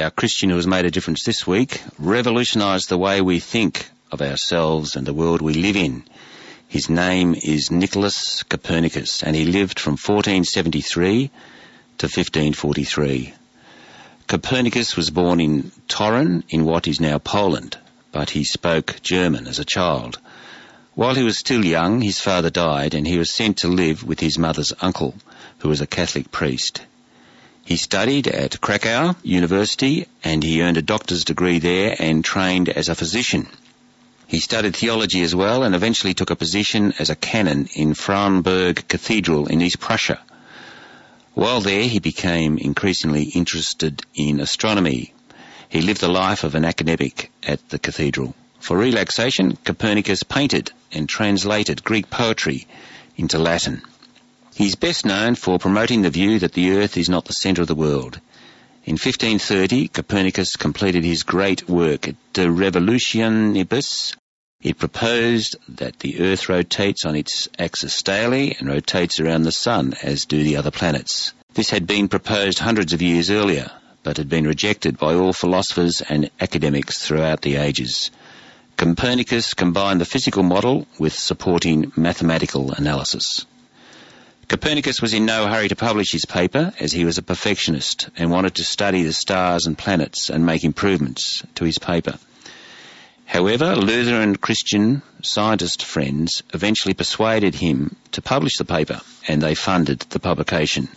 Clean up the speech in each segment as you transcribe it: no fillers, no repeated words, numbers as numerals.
our Christian who has made a difference this week, revolutionised the way we think of ourselves and the world we live in. His name is Nicholas Copernicus, and he lived from 1473 to 1543. Copernicus was born in Torun in what is now Poland, but he spoke German as a child. While he was still young, his father died, and he was sent to live with his mother's uncle, who was a Catholic priest. He studied at Krakow University, and he earned a doctor's degree there and trained as a physician. He studied theology as well and eventually took a position as a canon in Frauenburg Cathedral in East Prussia. While there, he became increasingly interested in astronomy. He lived the life of an academic at the cathedral. For relaxation, Copernicus painted and translated Greek poetry into Latin. He's best known for promoting the view that the Earth is not the centre of the world. In 1530, Copernicus completed his great work, De Revolutionibus. It proposed that the Earth rotates on its axis daily and rotates around the Sun, as do the other planets. This had been proposed hundreds of years earlier, but had been rejected by all philosophers and academics throughout the ages. Copernicus combined the physical model with supporting mathematical analysis. Copernicus was in no hurry to publish his paper, as he was a perfectionist and wanted to study the stars and planets and make improvements to his paper. However, Lutheran Christian Scientist friends eventually persuaded him to publish the paper, and they funded the publication.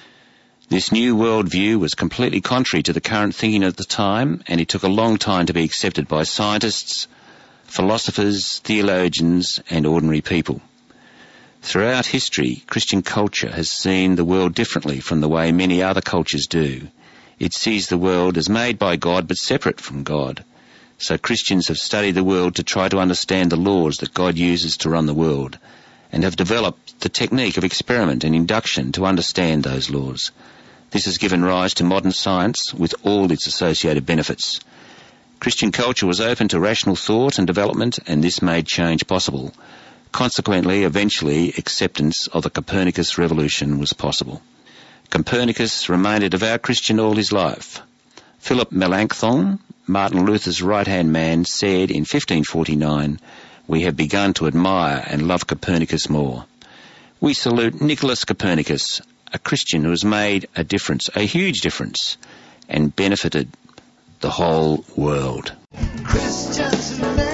This new worldview was completely contrary to the current thinking at the time, and it took a long time to be accepted by scientists, philosophers, theologians, and ordinary people. Throughout history, Christian culture has seen the world differently from the way many other cultures do. It sees the world as made by God but separate from God. So Christians have studied the world to try to understand the laws that God uses to run the world, and have developed the technique of experiment and induction to understand those laws. This has given rise to modern science with all its associated benefits. Christian culture was open to rational thought and development, and this made change possible. Consequently, eventually, acceptance of the Copernicus revolution was possible. Copernicus remained a devout Christian all his life. Philip Melanchthon, Martin Luther's right-hand man, said in 1549, "We have begun to admire and love Copernicus more." We salute Nicholas Copernicus, a Christian who has made a difference, a huge difference, and benefited the whole world. Christians